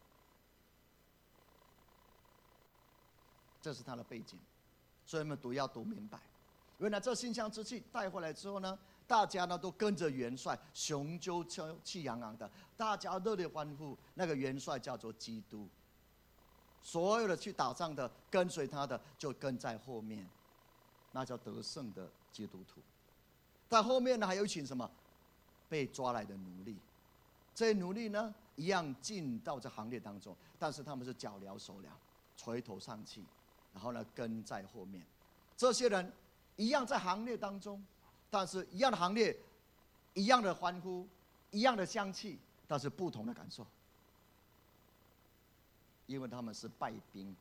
Speaker 1: 这是他的背景，所以我们读要读明白。原来这馨香之气带回来之后呢，大家呢都跟着元帅，雄赳气昂昂的，大家热烈欢呼。那个元帅叫做基督，所有的去打仗的跟随他的就跟在后面，那叫得胜的基督徒。但后面呢还有一群什么被抓来的奴隶，这些奴隶呢一样进到这行列当中，但是他们是脚镣手镣，垂头丧气，然后呢跟在后面。这些人一样在行列当中，但是一样的行列，一样的欢呼，一样的香气，但是不同的感受，因为他们是败兵。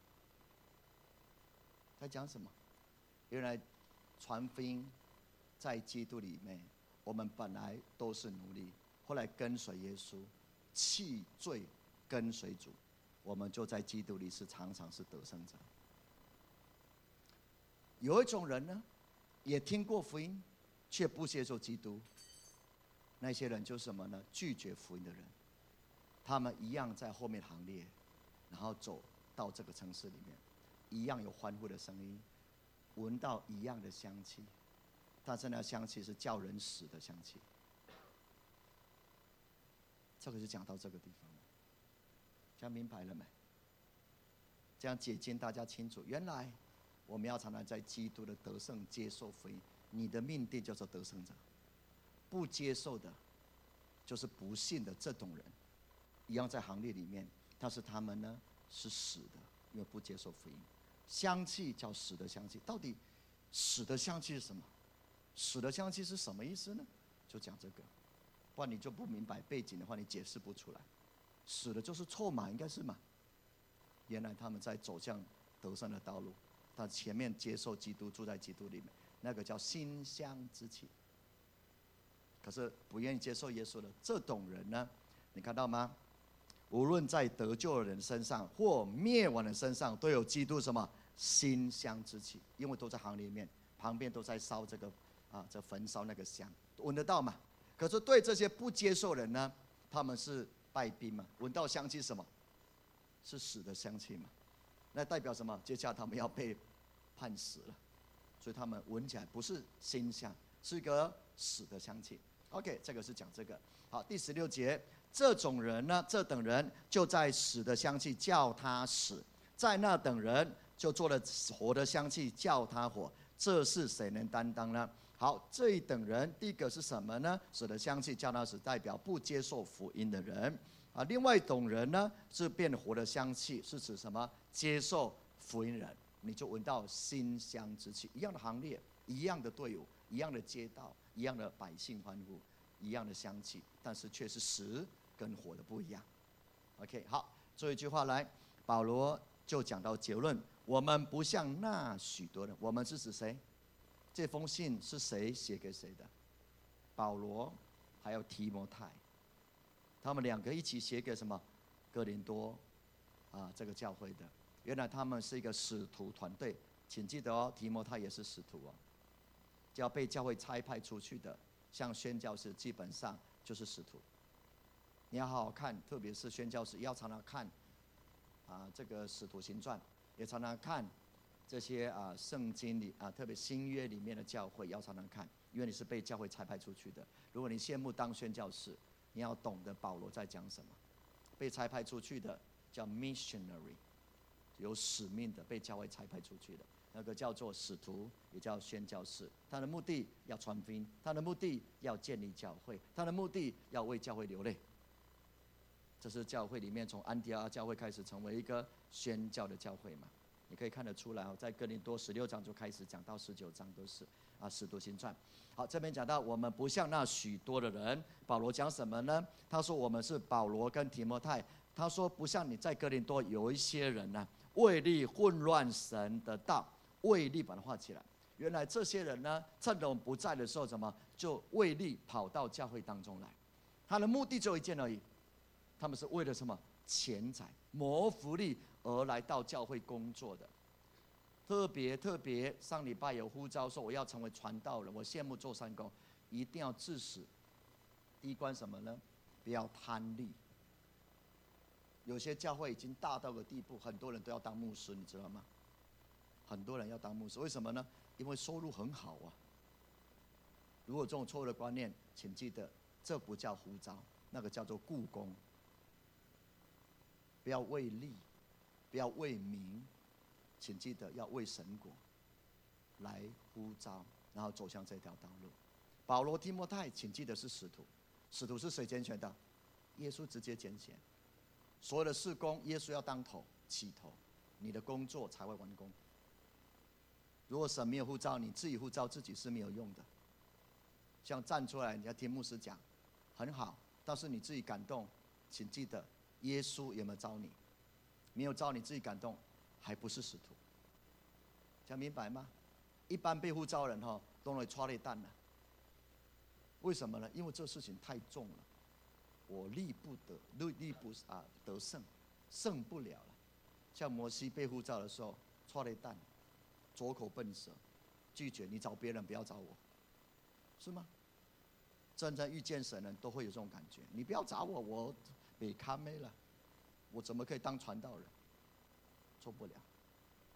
Speaker 1: 在讲什么？原来传福音在基督里面，我们本来都是奴隶，后来跟随耶稣，弃罪跟随主，我们就在基督里是常常是得胜者。有一种人呢，也听过福音，却不接受基督。那些人就是什么呢？拒绝福音的人，他们一样在后面行列，然后走到这个城市里面。 一样有欢呼的声音，闻到一样的香气，但是那香气是叫人死的香气。这个就讲到这个地方了，这样明白了没？这样解经大家清楚。原来我们要常常在基督的得胜接受福音，你的命定叫做得胜者，不接受的，就是不信的这种人，一样在行列里面，但是他们呢是死的，因为不接受福音。香气叫死的香气，到底死的香气是什么？死的香气是什么意思呢？就讲这个，不然你就不明白背景的话，你解释不出来。死的就是臭嘛，应该是嘛？原来他们在走向得胜的道路，他前面接受基督，住在基督里面，那个叫馨香之气。可是不愿意接受耶稣的这种人呢，你看到吗？无论在得救的人身上或灭亡的身上，都有基督什么馨香之气，因为都在行里面，旁边都在烧这个啊，这焚烧那个香，闻得到嘛？可是对这些不接受人呢，他们是败兵嘛，闻到香气是什么？是死的香气嘛？那代表什么？接下来他们要被判死了，所以他们闻起来不是馨香，是一个死的香气。OK， 这个是讲这个。好，第十六节，这种人呢，这等人就在死的香气叫他死，在那等人就做了活的香气叫他活，这是谁能担当呢？好，这一等人，第一个是什么呢？死的香气叫他死，代表不接受福音的人。啊，另外一种人呢，是变活的香气，是指什么？接受福音人，你就闻到馨香之气，一样的行列，一样的队伍，一样的街道，一样的百姓欢呼，一样的香气，但是却是死跟活的不一样。OK， 好，最后一句话来，保罗就讲到结论：我们不像那许多人，我们是指谁？这封信是谁写给谁的？保罗还有提摩太。他们两个一起写给什么？哥林多啊，这个教会的。原来他们是一个使徒团队，请记得哦，提摩太也是使徒哦，就要被教会差派出去的。像宣教士基本上就是使徒，你要好好看，特别是宣教士要常常看啊，这个使徒行传，也常常看这些啊圣经里啊，特别新约里面的教会要常常看，因为你是被教会差派出去的。如果你羡慕当宣教士，你要懂得保罗在讲什么。被差派出去的叫 missionary， 有使命的，被教会差派出去的，那个叫做使徒，也叫宣教士。他的目的要传福音，他的目的要建立教会，他的目的要为教会流泪。这是教会里面从安提阿教会开始成为一个宣教的教会嘛？你可以看得出来哦，在哥林多十六章就开始讲到十九章都是啊，使徒行传。好，这边讲到我们不像那许多的人，保罗讲什么呢？他说我们是保罗跟提摩太，他说不像你在哥林多有一些人呢、啊，为利混乱神的道，为利把它画起来。原来这些人呢，趁着我们不在的时候，怎么就为利跑到教会当中来？他的目的只有一件而已，他们是为了什么？钱财、谋福利而来到教会工作的。特别特别，上礼拜有呼召说我要成为传道人，我羡慕做善工，一定要致死。第一关什么呢？不要贪利。有些教会已经大到个地步，很多人都要当牧师，你知道吗？很多人要当牧师，为什么呢？因为收入很好啊。如果这种错误的观念，请记得，这不叫呼召，那个叫做雇工。不要为利，不要为名。请记得要为神国来呼召，然后走向这条道路。保罗、提摩太，请记得是使徒。使徒是谁拣选的？耶稣直接拣选。所有的事工，耶稣要当头起头，你的工作才会完工。如果神没有呼召你，自己呼召自己是没有用的。像站出来，你要听牧师讲，很好，但是你自己感动，请记得耶稣有没有召你？没有召你，自己感动。还不是使徒，这样明白吗？一般被呼召人哈，都会抓雷弹了。为什么呢？因为这事情太重了，我力不得，力力不啊得胜，胜不了了。像摩西被呼召的时候，抓雷弹，左口笨舌，拒绝你找别人，不要找我，是吗？真正遇见神人都会有这种感觉，你不要找我，我被看没了，我怎么可以当传道人？做不了。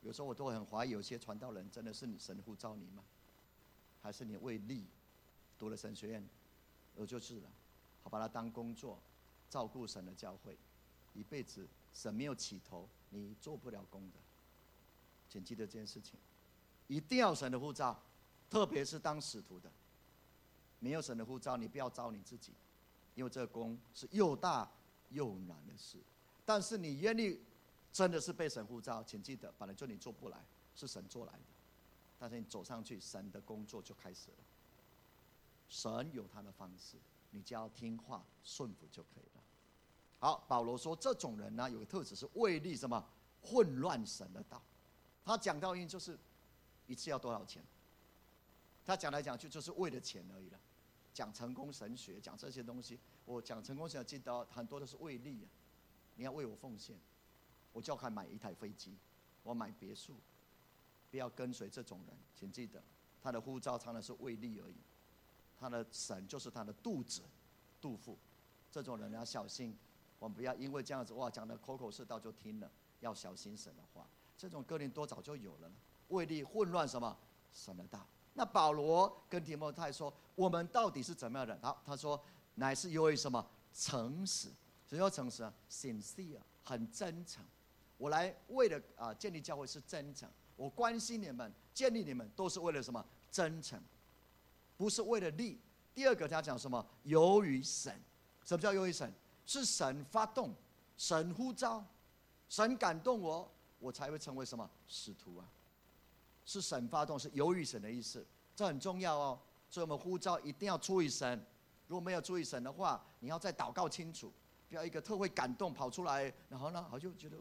Speaker 1: 有时候我都很怀疑，有些传道人真的是你神呼召你吗？还是你为利读了神学院，我就是了，好把它当工作，照顾神的教会，一辈子神没有起头，你做不了功的。请记得这件事情，一定要神的呼召，特别是当使徒的，没有神的呼召，你不要招你自己，因为这个工是又大又难的事。但是你愿意真的是被神呼召，请记得，本来就你做不来，是神做来的。但是你走上去，神的工作就开始了。神有他的方式，你只要听话顺服就可以了。好，保罗说这种人呢，有个特质是为利什么混乱神的道。他讲到因就是一次要多少钱，他讲来讲去就是为了钱而已了。讲成功神学，讲这些东西，我讲成功神学，记得很多都是为利啊。你要为我奉献，我就要买一台飞机，我买别墅。不要跟随这种人，请记得，他的呼召常常是为利而已，他的神就是他的肚子、肚腹。这种人要小心，我们不要因为这样子哇讲的口口是道就听了，要小心神的话。这种哥林多早就有了，为利混乱什么神的道。那保罗跟提摩太说，我们到底是怎么样的人？好，他说乃是由于什么诚实。什么叫诚实啊 ？sincere， 很真诚。我来为了啊建立教会是真诚。我关心你们，建立你们，都是为了什么？真诚，不是为了利。第二个，他讲什么？由于神。什么叫由于神？是神发动，神呼召，神感动我，我才会成为什么使徒啊？是神发动，是由于神的意思，这很重要哦。所以我们呼召一定要出于神。如果没有出于神的话，你要再祷告清楚，不要一个特会感动跑出来，然后呢，好像觉得。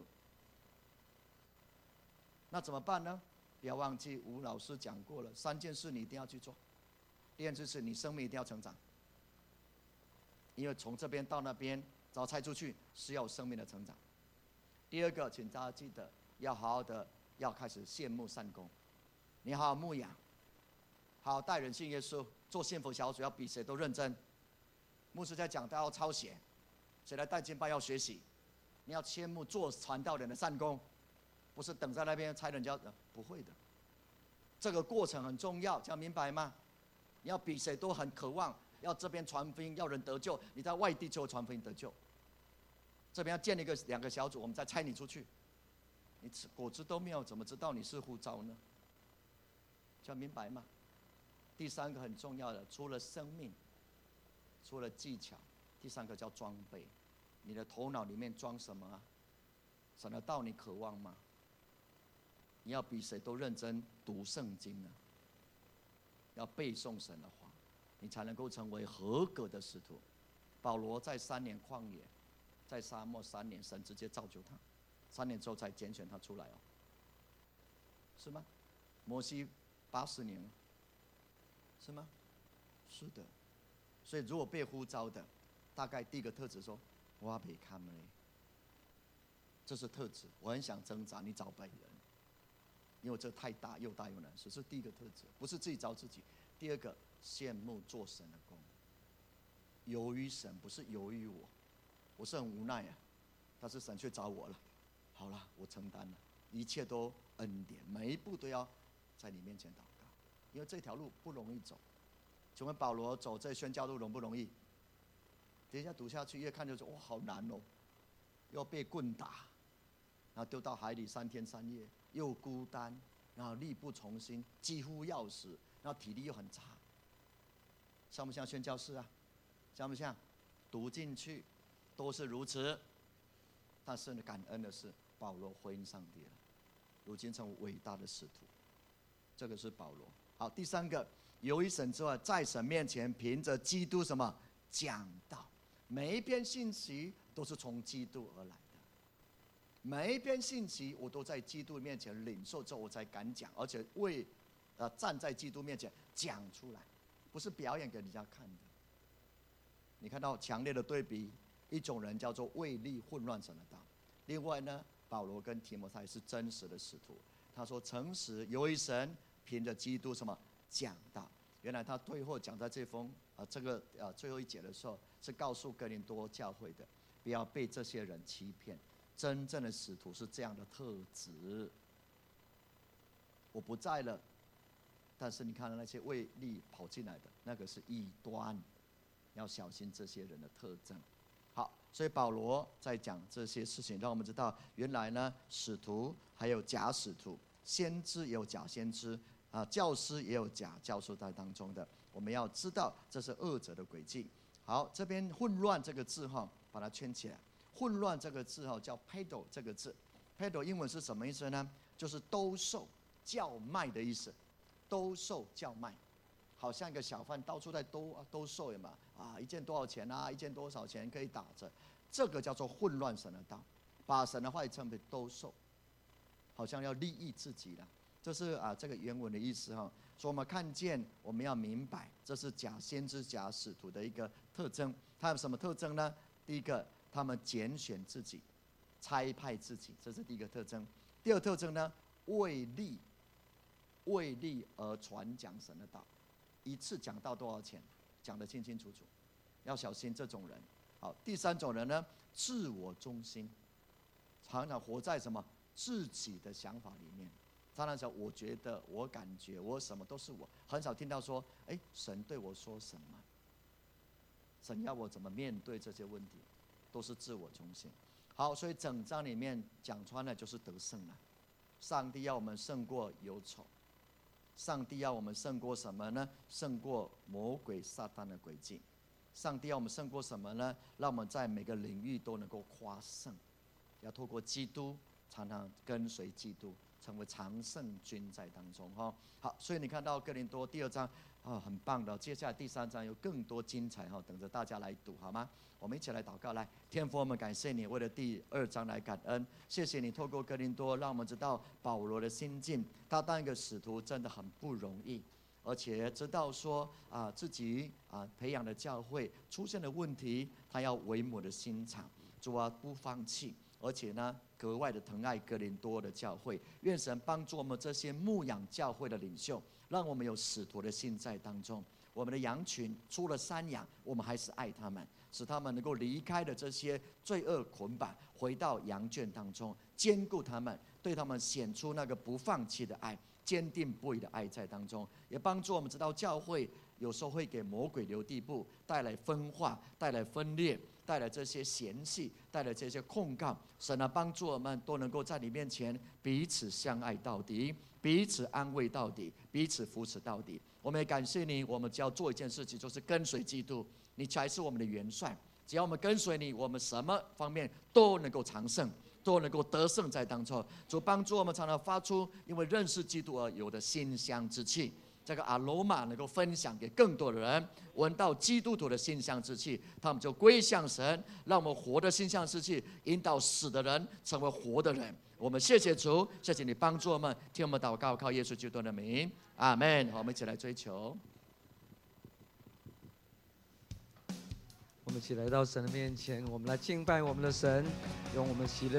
Speaker 1: 那怎么办呢？不要忘记吴老师讲过了，三件事你一定要去做。第二件事，你生命一定要成长，因为从这边到那边找差出去是要有生命的成长。第二个，请大家记得要好好的，要开始羡慕善功。你好好牧养，好好带人信耶稣，做幸福小组要比谁都认真。牧师在讲，大家要抄写，谁来带敬拜要学习。你要羡慕做传道人的善功。不是等在那边猜人家，不会的。这个过程很重要，这样明白吗？你要比谁都很渴望，要这边传福音，要人得救，你在外地就传福音得救。这边要建立一个两个小组，我们再差你出去。你果子都没有，怎么知道你是呼召呢？这样明白吗？第三个很重要的，除了生命，除了技巧，第三个叫装备。你的头脑里面装什么啊？神的道你渴望吗？你要比谁都认真读圣经啊，要背诵神的话，你才能够成为合格的使徒。保罗在三年旷野，在沙漠三年，神直接造就他，三年之后才拣选他出来哦，是吗？摩西八十年，是吗？是的。所以如果被呼召的，大概第一个特质说，我被看了，这是特质。我很想挣扎，你找本人。因为这太大又大又难，这是第一个特质，不是自己找自己。第二个，羡慕做神的工，由于神，不是由于我，我是很无奈啊，但是神却找我了，好了，我承担了，一切都恩典，每一步都要在你面前祷告，因为这条路不容易走。请问保罗走这宣教路容不容易？等一下读下去，越看就说哇，好难哦，要被棍打，然后丢到海里三天三夜。又孤单，然后力不从心，几乎要死，然后体力又很差，像不像宣教士啊？像不像？读进去都是如此，但是呢，感恩的是保罗回应上帝了，如今成为伟大的使徒。这个是保罗。好，第三个，由于神之外，在神面前凭着基督什么讲道，每一篇信息都是从基督而来。每一篇信息，我都在基督面前领受之后，我才敢讲，而且为，呃，站在基督面前讲出来，不是表演给人家看的。你看到强烈的对比，一种人叫做为利混乱神的道，另外呢，保罗跟提摩太是真实的使徒。他说诚实由于神，凭着基督什么讲道。原来他最后讲在这封啊、呃、这个呃最后一节的时候，是告诉哥林多教会的，不要被这些人欺骗。真正的使徒是这样的特质， 我不在了，但是你看到那些为利跑进来的，那个是异端，要小心这些人的特征。好，所以保罗在讲这些事情，让我们知道原来呢，使徒还有假使徒，先知也有假先知啊，教师也有假教授在当中的。我们要知道这是恶者的诡计。好，这边混乱这个字哈，把它圈起来。混乱这个字哈叫 pedo 这个字 ，pedo 英文是什么意思呢？就是兜售、叫卖的意思。兜售叫卖，好像一个小贩到处在兜兜售嘛，啊，一件多少钱啊？一件多少钱可以打折？这个叫做混乱神的道，把神的话语称为兜售，好像要利益自己了。这是啊这个原文的意思哈。所以我们看见，我们要明白，这是假先知、假使徒的一个特征。它有什么特征呢？第一个，他们拣选自己，差派自己，这是第一个特征。第二个特征呢，为利。为利而传讲神的道，一次讲到多少钱，讲得清清楚楚，要小心这种人。好，第三种人呢，自我中心，常常活在什么自己的想法里面。常常讲，我觉得，我感觉，我什么都是我，很少听到说，哎，神对我说什么，神要我怎么面对这些问题，都是自我中心。好，所以整章里面讲穿了就是得胜了。上帝要我们胜过忧愁。上帝要我们胜过什么呢？胜过魔鬼撒旦的诡计。上帝要我们胜过什么呢？让我们在每个领域都能够夸胜。要透过基督，常常跟随基督，成为常胜军在当中哈。好，所以你看到哥林多第二章啊，很棒的。接下来第三章有更多精彩哈，等着大家来读好吗？我们一起来祷告，来，天父，我们感谢你，为了第二章来感恩，谢谢你透过哥林多，让我们知道保罗的心境，他当一个使徒真的很不容易，而且知道说啊自己啊培养的教会出现了问题，他要为母的心肠，主啊不放弃，而且呢格外的疼爱哥林多的教会，愿神帮助我们这些牧养教会的领袖，让我们有使徒的心在当中。我们的羊群出了山羊，我们还是爱他们，使他们能够离开了这些罪恶捆绑，回到羊圈当中，兼顾他们，对他们显出那个不放弃的爱，坚定不移的爱在当中，也帮助我们知道教会有时候会给魔鬼留地步，带来分化，带来分裂，带来这些嫌隙，带来这些控告。神啊，帮助我们都能够在你面前彼此相爱到底，彼此安慰到底，彼此扶持到底。我们也感谢你，我们只要做一件事情，就是跟随基督，你才是我们的元帅。只要我们跟随你，我们什么方面都能够长胜，都能够得胜在当中。主帮助我们常常发出因为认识基督而有的馨香之气，这个阿罗玛能够分享给更多的人，闻到基督徒的馨香之气，他们就归向神，让我们活的馨香之气引导死的人成为活的人。我们谢谢主，谢谢你帮助我们，听我们祷告，靠耶稣基督的名，阿们。我们一起来追求。
Speaker 3: 我们一起来到神的面前，我们来敬拜我们的神，用我们喜乐。